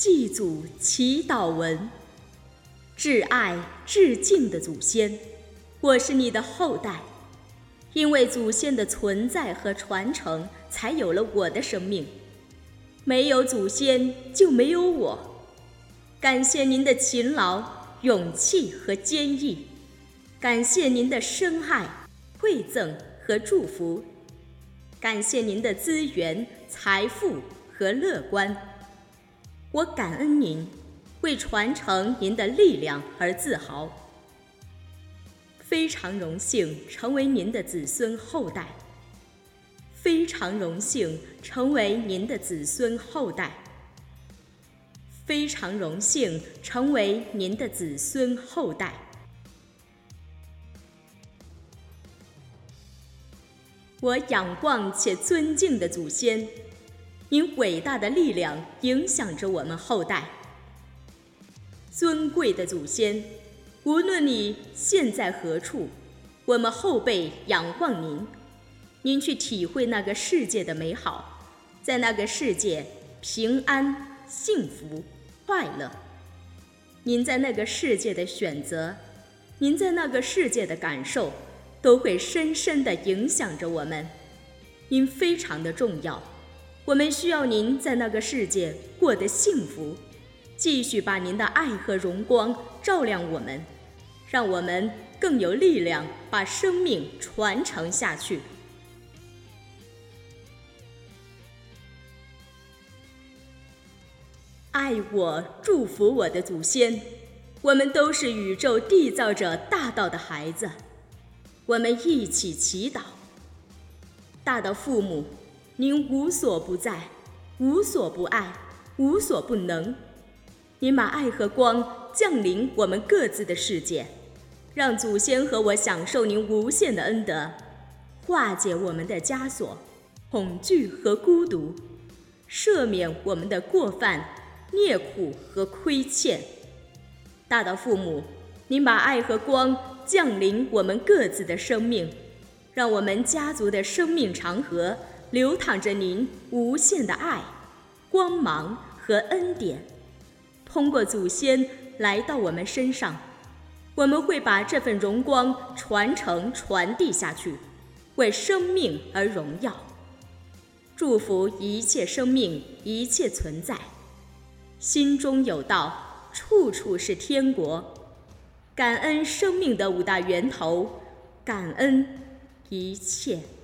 祭祖祈祷文。挚爱致敬的祖先，我是你的后代，因为祖先的存在和传承，才有了我的生命。没有祖先，就没有我。感谢您的勤劳、勇气和坚毅，感谢您的深爱、馈赠和祝福，感谢您的资源、财富和乐观。我感恩您，为传承您的力量而自豪。非常荣幸成为您的子孙后代，非常荣幸成为您的子孙后代，非常荣幸成为您的子孙后代。我仰望且尊敬的祖先，您伟大的力量影响着我们后代。尊贵的祖先，无论你现在何处，我们后辈仰望您。您去体会那个世界的美好，在那个世界平安、幸福、快乐。您在那个世界的选择，您在那个世界的感受，都会深深地影响着我们。您非常的重要，我们需要您在那个世界过得幸福，继续把您的爱和荣光照亮我们，让我们更有力量把生命传承下去。爱我、祝福我的祖先，我们都是宇宙缔造者大道的孩子，我们一起祈祷。大道父母，您无所不在，无所不爱，无所不能。您把爱和光降临我们各自的世界，让祖先和我享受您无限的恩德，化解我们的枷锁、恐惧和孤独，赦免我们的过犯、孽苦和亏欠。大道父母，您把爱和光降临我们各自的生命，让我们家族的生命长河流淌着您无限的爱、光芒和恩典。通过祖先来到我们身上，我们会把这份荣光传承传递下去，为生命而荣耀。祝福一切生命，一切存在。心中有道，处处是天国。感恩生命的五大源头，感恩一切。